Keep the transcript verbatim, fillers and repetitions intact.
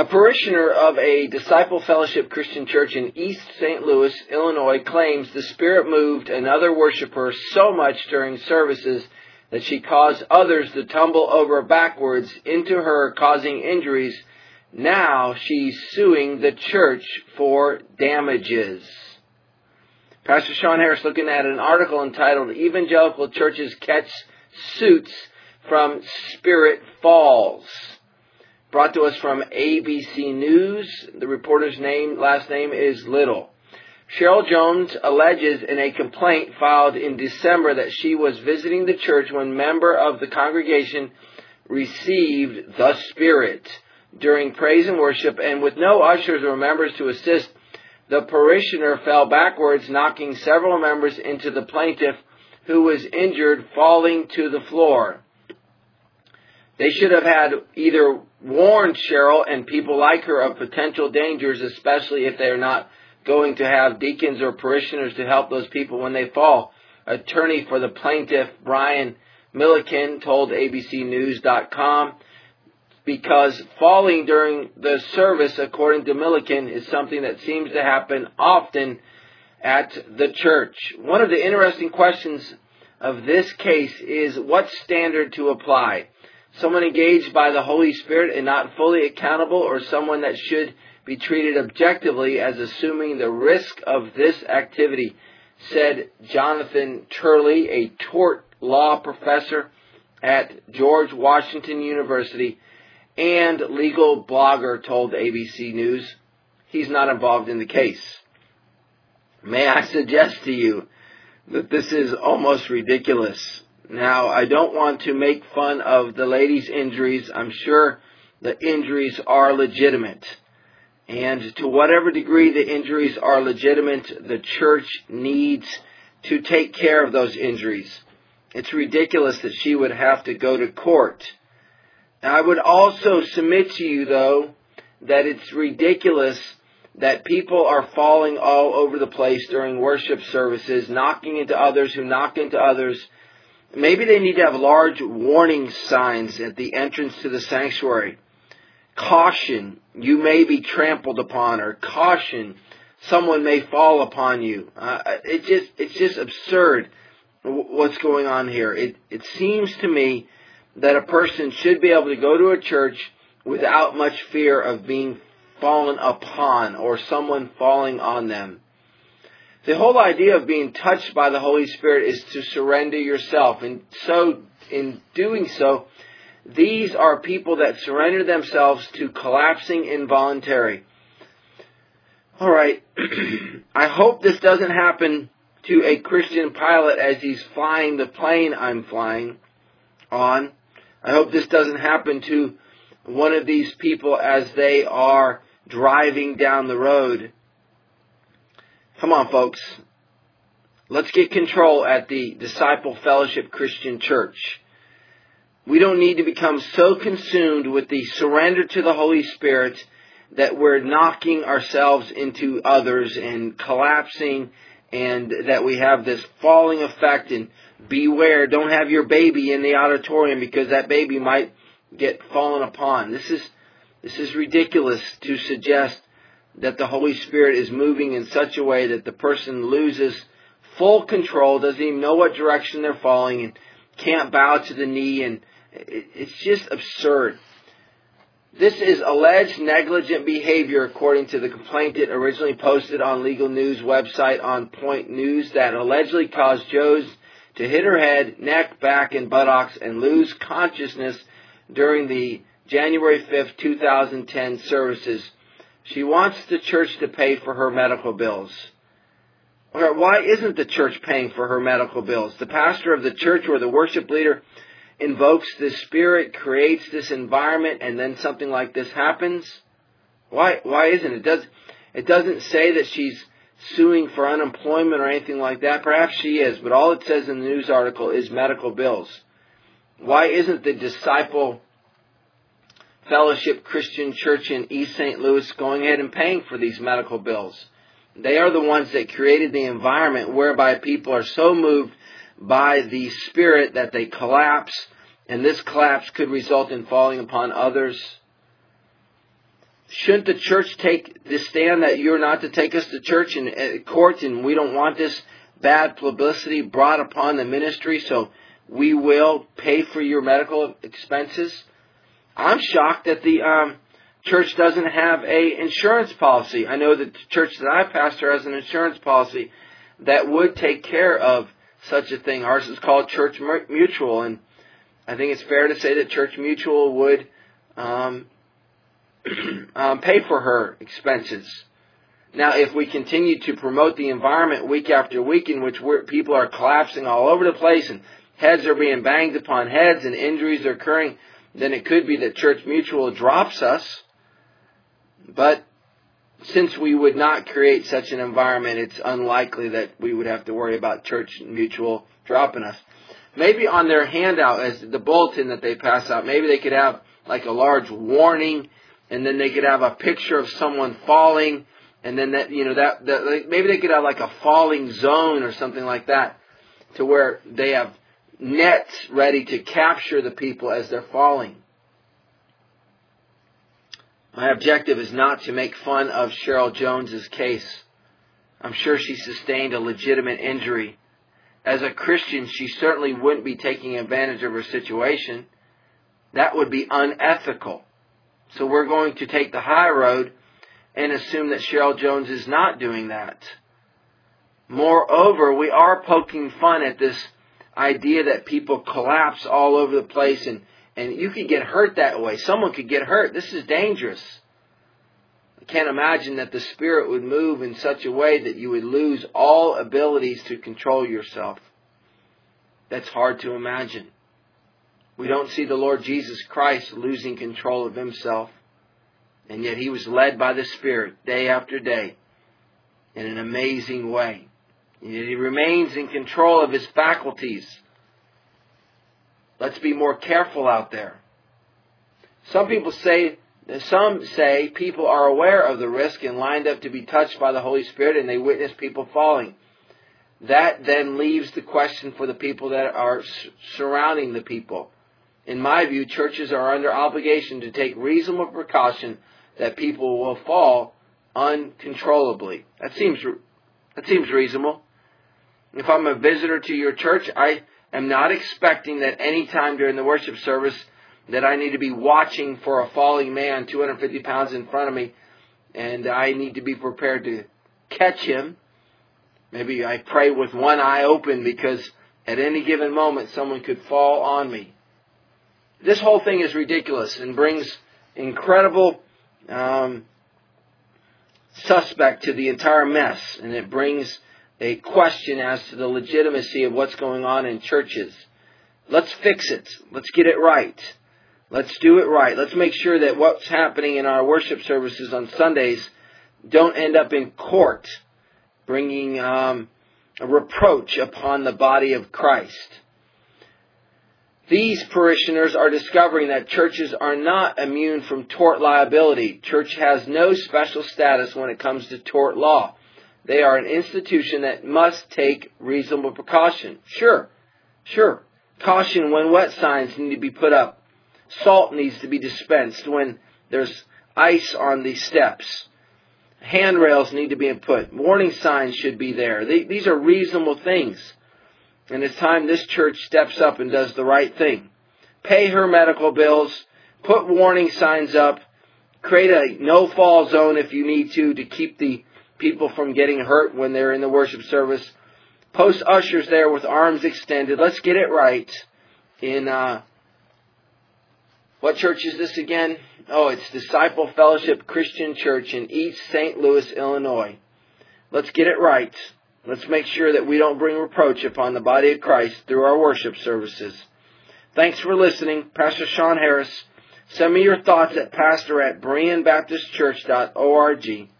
A parishioner of a Disciple Fellowship Christian Church in East Saint Louis, Illinois, claims the Spirit moved another worshiper so much during services that she caused others to tumble over backwards into her, causing injuries. Now she's suing the church for damages. Pastor Sean Harris looking at an article entitled Evangelical Churches Catch Suits from Spirit Falls. Brought to us from A B C News. The reporter's name, last name is Little. Cheryl Jones alleges in a complaint filed in December that she was visiting the church when a member of the congregation received the Spirit during praise and worship, and with no ushers or members to assist, the parishioner fell backwards, knocking several members into the plaintiff, who was injured, falling to the floor. They should have had either warned Cheryl and people like her of potential dangers, especially if they are not going to have deacons or parishioners to help those people when they fall. Attorney for the plaintiff, Brian Milliken, told A B C News dot com, because falling during the service, according to Milliken, is something that seems to happen often at the church. One of the interesting questions of this case is what standard to apply. Someone engaged by the Holy Spirit and not fully accountable, or someone that should be treated objectively as assuming the risk of this activity, said Jonathan Turley, a tort law professor at George Washington University and legal blogger, told A B C News. He's not involved in the case. May I suggest to you that this is almost ridiculous. Now, I don't want to make fun of the lady's injuries. I'm sure the injuries are legitimate. And to whatever degree the injuries are legitimate, the church needs to take care of those injuries. It's ridiculous that she would have to go to court. Now, I would also submit to you, though, that it's ridiculous that people are falling all over the place during worship services, knocking into others who knock into others. Maybe they need to have large warning signs at the entrance to the sanctuary. Caution, you may be trampled upon, or caution, someone may fall upon you. Uh, it just, it's just absurd what's going on here. It, it seems to me that a person should be able to go to a church without much fear of being fallen upon or someone falling on them. The whole idea of being touched by the Holy Spirit is to surrender yourself. And so, in doing so, these are people that surrender themselves to collapsing involuntary. All right. I hope this doesn't happen to a Christian pilot as he's flying the plane I'm flying on. I hope this doesn't happen to one of these people as they are driving down the road. Come on, folks. Let's get control at the Disciple Fellowship Christian Church. We don't need to become so consumed with the surrender to the Holy Spirit that we're knocking ourselves into others and collapsing, and that we have this falling effect. And beware, don't have your baby in the auditorium because that baby might get fallen upon. This is this is ridiculous to suggest that the Holy Spirit is moving in such a way that the person loses full control, doesn't even know what direction they're falling, and can't bow to the knee, and it's just absurd. This is alleged negligent behavior according to the complaint it originally posted on Legal News website On Point News that allegedly caused Jones to hit her head, neck, back, and buttocks and lose consciousness during the January fifth, twenty ten services. She wants the church to pay for her medical bills. Or why isn't the church paying for her medical bills? The pastor of the church or the worship leader invokes the Spirit, creates this environment, and then something like this happens? Why why isn't it? It does it doesn't say that she's suing for unemployment or anything like that. Perhaps she is, but all it says in the news article is medical bills. Why isn't the Disciple Fellowship Christian Church in East Saint Louis going ahead and paying for these medical bills? They are the ones that created the environment whereby people are so moved by the Spirit that they collapse, and this collapse could result in falling upon others. shouldn't the church take the stand that you're not to take us to church and uh, court, and we don't want this bad publicity brought upon the ministry, so we will pay for your medical expenses? I'm shocked that the um, church doesn't have a insurance policy. I know that the church that I pastor has an insurance policy that would take care of such a thing. Ours is called Church Mutual, and I think it's fair to say that Church Mutual would um, um, pay for her expenses. Now, if we continue to promote the environment week after week in which we're, people are collapsing all over the place and heads are being banged upon heads and injuries are occurring, then it could be that Church Mutual drops us. But since we would not create such an environment, it's unlikely that we would have to worry about Church Mutual dropping us. Maybe on their handout, as the bulletin that they pass out, maybe they could have like a large warning, and then they could have a picture of someone falling, and then that, you know, that, that like, maybe they could have like a falling zone or something like that, to where they have nets ready to capture the people as they're falling. My objective is not to make fun of Cheryl Jones's case. I'm sure she sustained a legitimate injury. As a Christian, she certainly wouldn't be taking advantage of her situation. That would be unethical. So we're going to take the high road and assume that Cheryl Jones is not doing that. Moreover, we are poking fun at this idea that people collapse all over the place, and, and you could get hurt that way. Someone could get hurt. This is dangerous. I can't imagine that the Spirit would move in such a way that you would lose all abilities to control yourself. That's hard to imagine. We don't see the Lord Jesus Christ losing control of Himself. And yet He was led by the Spirit day after day in an amazing way. And yet He remains in control of His faculties. Let's be more careful out there. Some people say, some say people are aware of the risk and lined up to be touched by the Holy Spirit, and they witness people falling. That then leaves the question for the people that are surrounding the people. In my view, churches are under obligation to take reasonable precaution that people will fall uncontrollably. That seems that seems reasonable. If I'm a visitor to your church, I am not expecting that any time during the worship service that I need to be watching for a falling man two hundred fifty pounds in front of me, and I need to be prepared to catch him. Maybe I pray with one eye open because at any given moment someone could fall on me. This whole thing is ridiculous and brings incredible um, suspect to the entire mess, and it brings a question as to the legitimacy of what's going on in churches. Let's fix it. Let's get it right. Let's do it right. Let's make sure that what's happening in our worship services on Sundays don't end up in court, bringing um, a reproach upon the body of Christ. These parishioners are discovering that churches are not immune from tort liability. Church has no special status when it comes to tort law. They are an institution that must take reasonable precaution. Sure, sure. Caution when wet signs need to be put up. Salt needs to be dispensed when there's ice on the steps. Handrails need to be put. Warning signs should be there. They, these are reasonable things. And it's time this church steps up and does the right thing. Pay her medical bills. Put warning signs up. Create a no-fall zone if you need to to keep the people from getting hurt when they're in the worship service. Post ushers there with arms extended. Let's get it right. In uh, what church is this again? Oh, it's Disciple Fellowship Christian Church in East Saint Louis, Illinois. Let's get it right. Let's make sure that we don't bring reproach upon the body of Christ through our worship services. Thanks for listening. Pastor Sean Harris. Send me your thoughts at pastor at berean baptist church dot org.